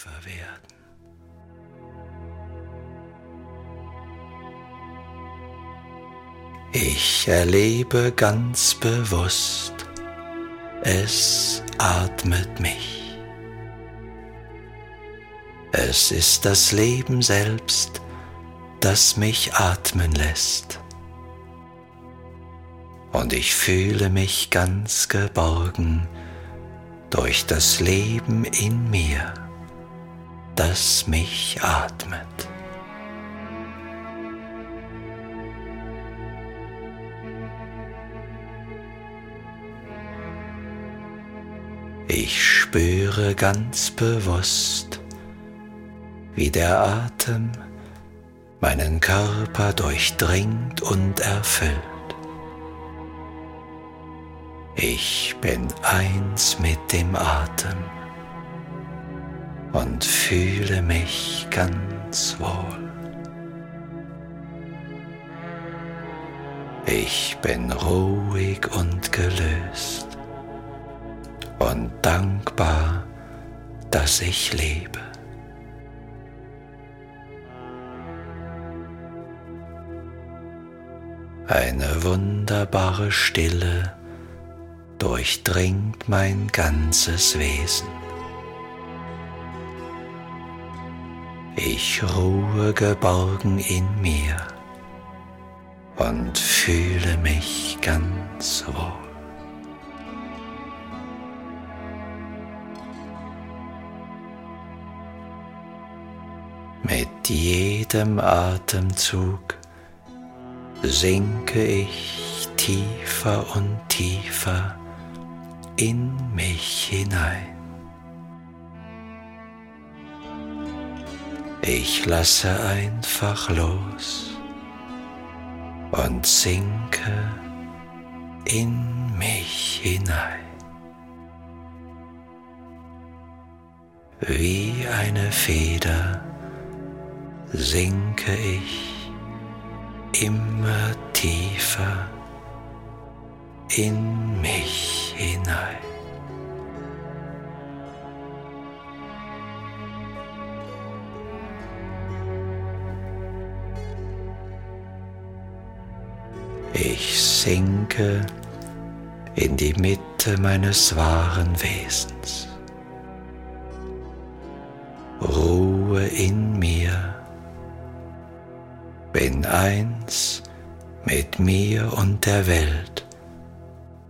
tiefer werden. Ich erlebe ganz bewusst, es atmet mich. Es ist das Leben selbst, das mich atmen lässt. Und ich fühle mich ganz geborgen durch das Leben in mir, das mich atmet. Ich spüre ganz bewusst, wie der Atem meinen Körper durchdringt und erfüllt. Ich bin eins mit dem Atem und fühle mich ganz wohl. Ich bin ruhig und gelöst und dankbar, dass ich lebe. Eine wunderbare Stille durchdringt mein ganzes Wesen. Ich ruhe geborgen in mir und fühle mich ganz wohl. Mit jedem Atemzug sinke ich tiefer und tiefer in mich hinein. Ich lasse einfach los und sinke in mich hinein. Wie eine Feder sinke ich immer tiefer in mich hinein. Ich sinke in die Mitte meines wahren Wesens. Ruhe in mir, bin eins mit mir und der Welt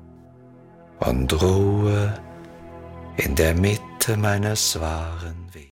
und ruhe in der Mitte meines wahren Wesens.